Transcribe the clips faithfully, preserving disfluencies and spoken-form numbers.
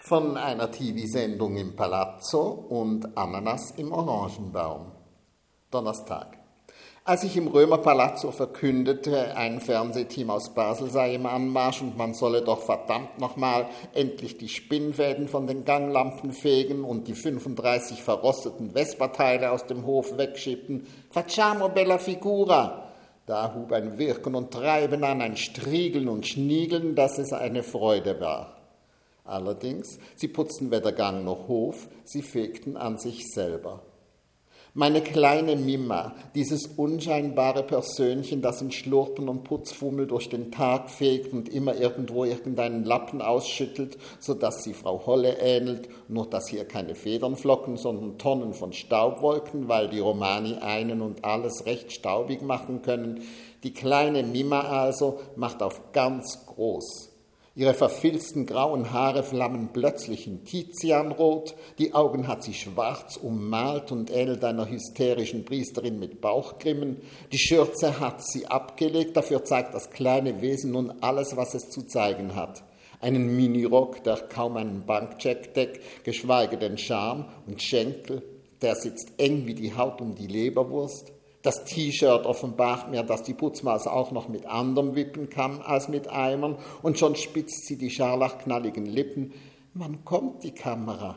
von einer T V-Sendung im Palazzo und Ananas im Orangenbaum. Donnerstag. Als ich im Römerpalazzo verkündete, ein Fernsehteam aus Basel sei im Anmarsch und man solle doch verdammt nochmal endlich die Spinnfäden von den Ganglampen fegen und die fünfunddreißig verrosteten Vesperteile aus dem Hof wegschippen, facciamo bella figura, da hub ein Wirken und Treiben an, ein Striegeln und Schniegeln, dass es eine Freude war. Allerdings, sie putzten weder Gang noch Hof, sie fegten an sich selber. Meine kleine Mima, dieses unscheinbare Persönchen, das in Schlurpen und Putzfummel durch den Tag fegt und immer irgendwo irgendeinen Lappen ausschüttelt, sodass sie Frau Holle ähnelt, nur dass hier keine Federn flocken, sondern Tonnen von Staubwolken, weil die Romani einen und alles recht staubig machen können. Die kleine Mima also macht auf ganz groß. Ihre verfilzten grauen Haare flammen plötzlich in Tizianrot, die Augen hat sie schwarz ummalt und ähnelt einer hysterischen Priesterin mit Bauchgrimmen, die Schürze hat sie abgelegt, dafür zeigt das kleine Wesen nun alles, was es zu zeigen hat. Einen Minirock, der kaum einen Bankcheck deckt, geschweige denn Scham und Schenkel, der sitzt eng wie die Haut um die Leberwurst. Das T-Shirt offenbart mir, dass die Putzmaus auch noch mit anderem wippen kann als mit Eimern, und schon spitzt sie die scharlachknalligen Lippen. Wann kommt die Kamera?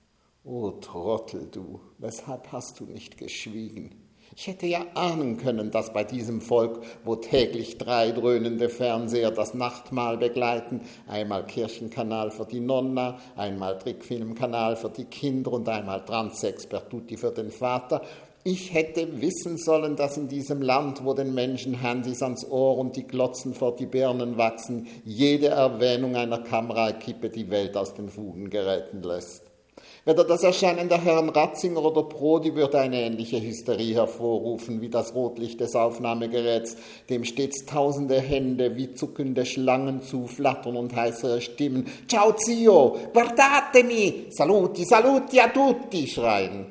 O Trottel, du, weshalb hast du nicht geschwiegen? Ich hätte ja ahnen können, dass bei diesem Volk, wo täglich drei dröhnende Fernseher das Nachtmahl begleiten, einmal Kirchenkanal für die Nonna, einmal Trickfilmkanal für die Kinder und einmal Transex per tutti für den Vater, ich hätte wissen sollen, dass in diesem Land, wo den Menschen Handys ans Ohr und die Glotzen vor die Birnen wachsen, jede Erwähnung einer Kamerakippe die Welt aus den Fugen geraten lässt. Weder das Erscheinen der Herren Ratzinger oder Prodi würde eine ähnliche Hysterie hervorrufen wie das Rotlicht des Aufnahmegeräts, dem stets tausende Hände wie zuckende Schlangen zuflattern und heißere Stimmen »Ciao zio, guardatemi, saluti, saluti a tutti« schreien.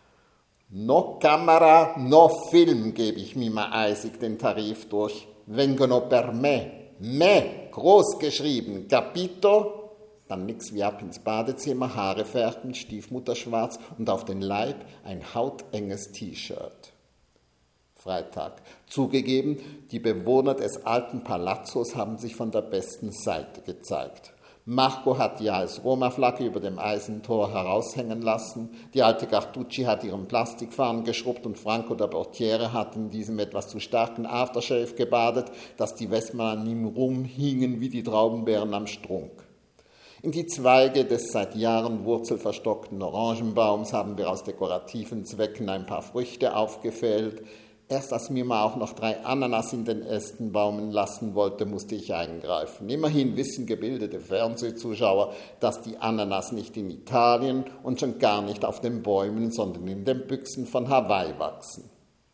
No Kamera, no Film, gebe ich Mima eisig den Tarif durch. Vengono per me. Me, groß geschrieben. Capito? Dann nix wie ab ins Badezimmer, Haare färben, Stiefmutter schwarz und auf den Leib ein hautenges T-Shirt. Freitag. Zugegeben, die Bewohner des alten Palazzos haben sich von der besten Seite gezeigt. Marco hat die als Roma-Flagge über dem Eisentor heraushängen lassen, die alte Cartucci hat ihren Plastikfahnen geschrubbt und Franco der Portiere hat in diesem etwas zu starken Aftershave gebadet, dass die Westmann an ihm rumhingen wie die Traubenbeeren am Strunk. In die Zweige des seit Jahren wurzelverstockten Orangenbaums haben wir aus dekorativen Zwecken ein paar Früchte aufgefällt. Erst als Mima auch noch drei Ananas in den Ästen baumen lassen wollte, musste ich eingreifen. Immerhin wissen gebildete Fernsehzuschauer, dass die Ananas nicht in Italien und schon gar nicht auf den Bäumen, sondern in den Büchsen von Hawaii wachsen.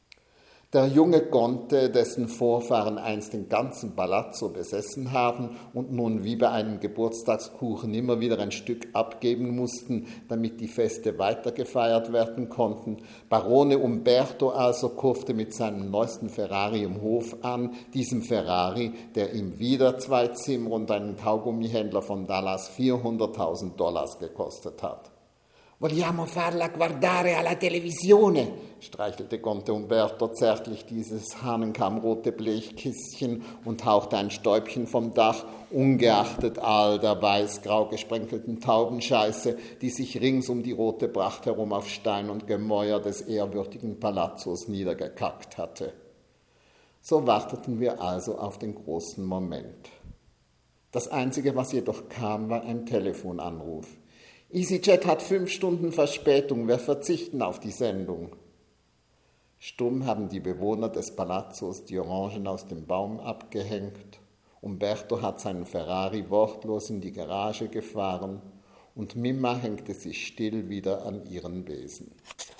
Der junge Conte, dessen Vorfahren einst den ganzen Palazzo besessen haben und nun wie bei einem Geburtstagskuchen immer wieder ein Stück abgeben mussten, damit die Feste weitergefeiert werden konnten. Barone Umberto also kurfte mit seinem neuesten Ferrari im Hof an, diesem Ferrari, der ihm wieder zwei Zimmer und einen Kaugummihändler von Dallas vierhunderttausend Dollars gekostet hat. «Vogliamo farla guardare alla televisione», streichelte Conte Umberto zärtlich dieses hahnenkammrote Blechkistchen und hauchte ein Stäubchen vom Dach, ungeachtet all der weiß-grau gesprenkelten Taubenscheiße, die sich rings um die rote Pracht herum auf Stein und Gemäuer des ehrwürdigen Palazzos niedergekackt hatte. So warteten wir also auf den großen Moment. Das Einzige, was jedoch kam, war ein Telefonanruf. EasyJet hat fünf Stunden Verspätung, wir verzichten auf die Sendung. Stumm haben die Bewohner des Palazzos die Orangen aus dem Baum abgehängt. Umberto hat seinen Ferrari wortlos in die Garage gefahren und Mima hängte sich still wieder an ihren Besen.